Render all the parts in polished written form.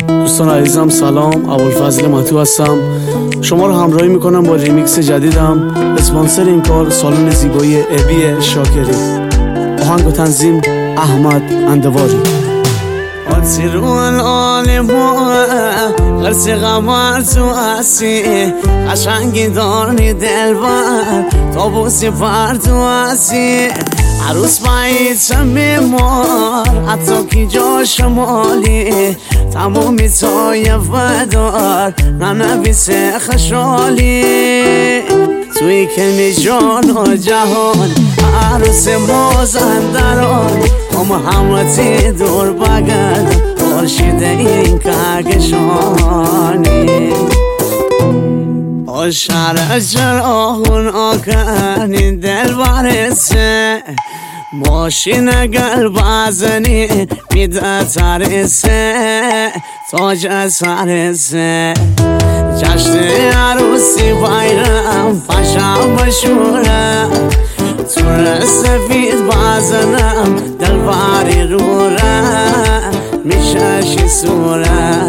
دوستان عزیزم سلام، ابوالفضل مطیع هستم. شما رو همراهی میکنم با ریمیکس جدیدم. اسپانسر این کار سالن زیبایی ابی شاکری. آهنگ و تنظیم احمد اندواری. آتیرون آلمو غرس غمار تو هستی، قشنگی دارنی دلبر تابوسی پر تو هستی. عروس باید میمار حتی کی جا شمالی، تمومی تای ودار ننویس خشالی. توی کلمی جان و جهان عروس مازندران، هم همتی دور بگرد خورشید این کهکشانی. شهر چراغون آکنی دل برسه، ماشین گل بزنی میده ترسه تاج سرسه. جشن عروسی بایرم پشم بشوره، تور سفید بزنم دل باری روره. میششی سوره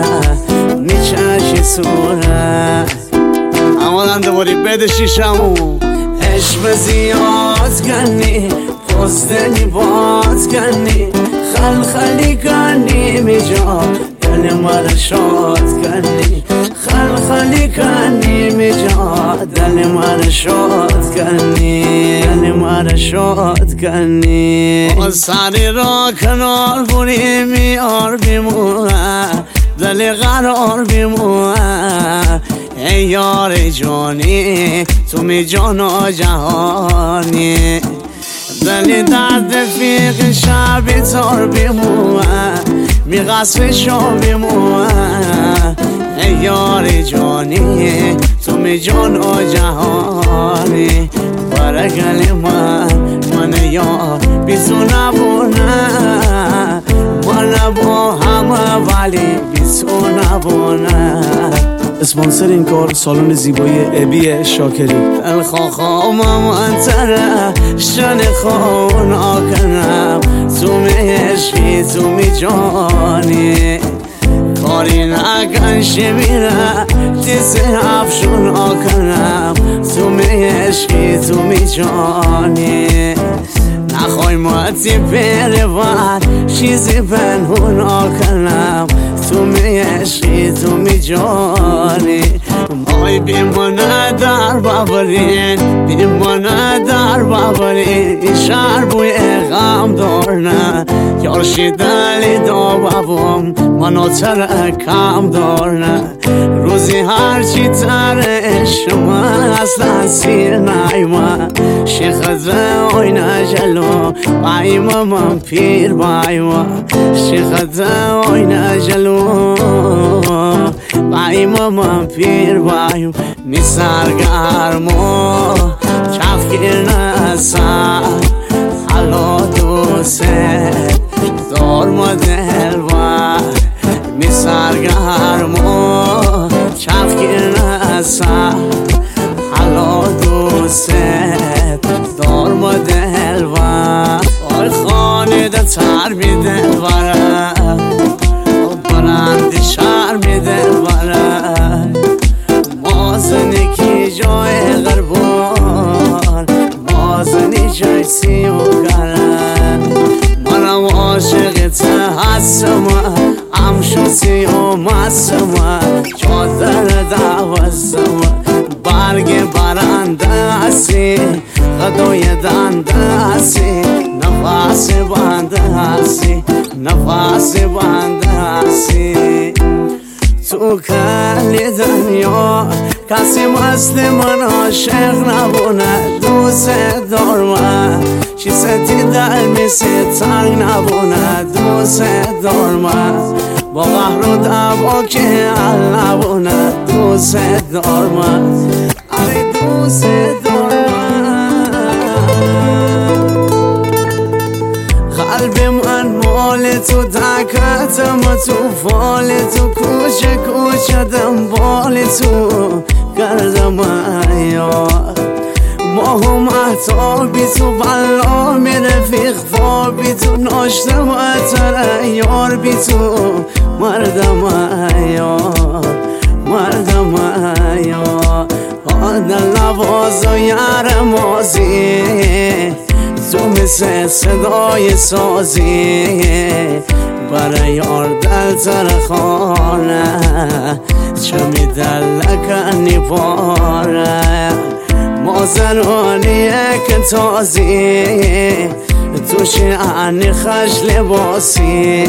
میششی سوره. اما اندواری بده شیشمو عشق زیاد کنی، پستنی باز کنی، خلخلی کنی میجا دل من شاد کنی. خلخلی کنی میجا دل من شاد کنی، دل من شاد کنی. سری را کنار بوری میار بیمونه، دل قرار بیمونه. ای یار جانی تو می جان و جهانی، دلی درد فیق شب تار بیموه، می غصب شو بیموه. ای یار جانی تو می جان و جهانی، برگل من یار بیزو نبونه، من با همه ولی بیزو نبونه. اسپانسر این کار سالن زیبایی ابی شاکری. الخوام منتره شن خون آکنم، تو می عشقی تو می جانی. کاری نکن شمیره تیز افشون آکنم، تو می عشقی تو می جانی. نخوای ماتی پیروان چیزی پنهون آکنم، تو می عشقی تو می جانی. مای بیمانه در بابرین، بیمانه در بابرین. شهر بوی غم دارنه، یارشی دلی دا بابم منو ترکم دارنه. روزی هرچی تره شما اصلا سیر نایما، شیخزه اوینا جلو بایما من پیر بایما. شیخزه اوینا جلو بایما من پیر بایما. می سرگرمو چفگیر نسر حالا دوسته دار ما دلبر. می سرگرمو چفگیر نسر حالا دوسته دار ما دلبر. آی خانه ده تر می دلبره، برندی شهر می دلبره. مازنی کی جای غربان، مازنی جای سیوگرم. منم عاشقت هستم، همشو سیوم هستم. چادر دوستم برگ برنده هستی، غدای دنده هستی. نفس بنده هستی، نفس بنده هستی. تو کلی دنیا کسی مثل من عاشق نبونه، دوست دارم چیزی در میسی تنگ نبونه. دوست دارم با قهر و دعوا که حل نبونه. دوست دارم ای دوست دارم. قلب من مال تو دکتم، تو فال تو کوچه کوچه دنبال تو کردم یار. ماه و محتابی تو بلا می رفیق خوابی تو ناشته و اتر یار بی تو مردم صدای سازی برای یار دل ترخانه چه میدلکنی باره مازنونیه که تازی توش عنی خش لباسی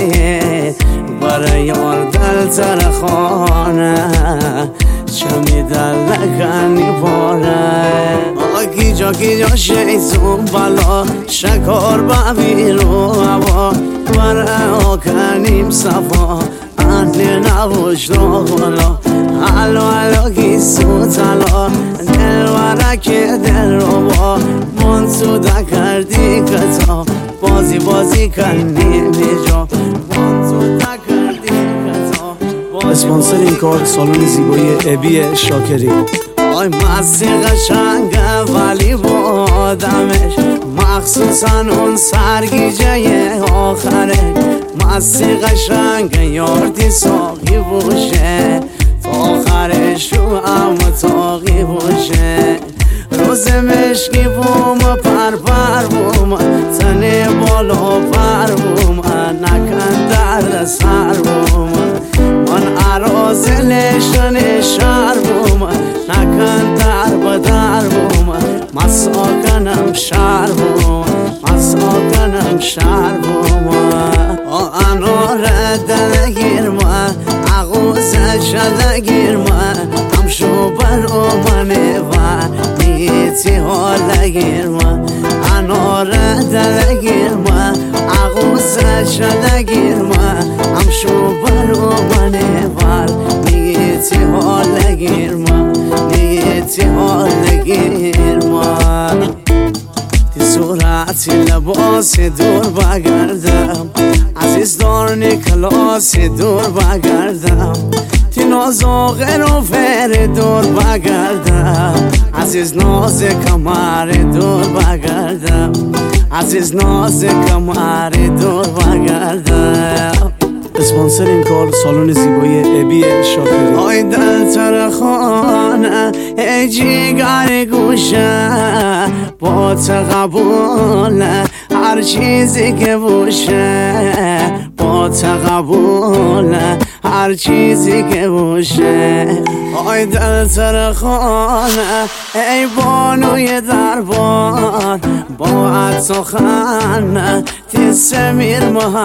برای یار دل ترخانه چه میدلکنی باره آگی جا شیطون بلا شکار ببیرو هوا برای آکنیم صفا انه نبوش ناغلا حالا گیسو تلا دل ورک دل رو با منصوده کردی کتا بازی کنی بیجا منصوده کردی کتا اسپانسر این کار سالن زیبایی ابی شاکری. آی مستی قشنگه ولی با آدمش مخصوصا اون سرگیجه آخره مستی قشنگه یاردی ساقی بوشه تا آخرش رو اما تاقی بوشه روز مشکی بوم پر بوم تنه بالا پر بوم نکن درد سر بوم من عرازلشن شهر بوم نکن در بدر بوم مساکنم شهر بوم مساکنم شهر بوم انار دلگیر من عقوز شدگیر من همشو بر منه و نیتی حالگیر من انار دلگیر من عقوز شدگیر من همشو بر منه و نیتی حالگیر من نیتی حالگیر من تی صورتی لباسی دور بگردم عزیز دارنی کلاسی دور بگردم تی نازاقه رو فر دور بگردم عزیز ناز کمر دور بگردم عزیز ناز کمر دور بگردم اسپانسر این کار سالن زیبایی ابی شاکری. آی دل ترخانه ای جیگر گوشه با تقبوله هر چیزی که بوشه با تقبوله هر چیزی که بوشه آی دل ترخانه ای بانوی دربار با سخن تی سمیر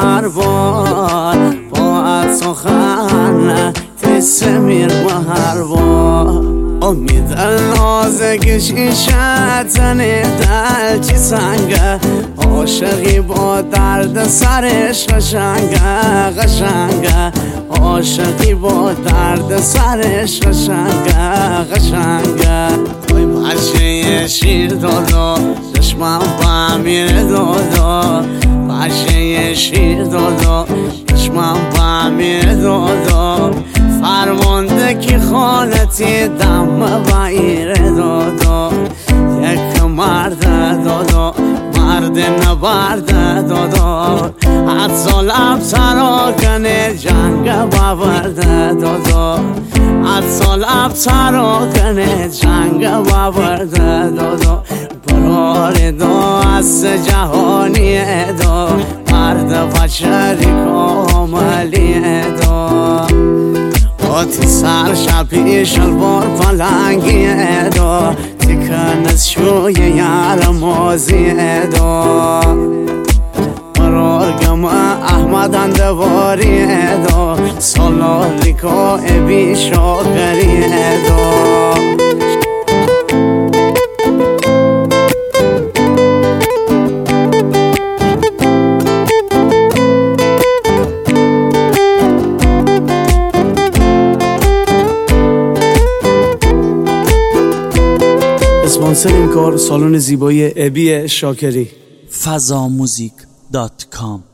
مهربان با سخن تی سمیر مهربان امید نازک شیشه تنه دل چی سنگه عاشقی با درد سرش قشنگه قشنگه عاشقی با درد سرش قشنگه قشنگه وای بچه شیر دادا دشمن با میر دادا بچه شیر دادا دشمن با میر دادا فرمانده کی خانتی دم بایر دادا یک مرد دادا مرد نبرد دادا حتی لب تراکنه جنگ باورده دادا حتی لب تراکنه جنگ باورده دادا برار دا از جهانی دا مرد بشری کاملی دا تی سر شبی شلوار پلنگی دا تی کنز شوی یار مازی دا مرارگم احمد اندواری دا سالالی که ابی شاکری دا اسپانسر این کار سالن زیبایی ابی شاکری. fazamuzik.com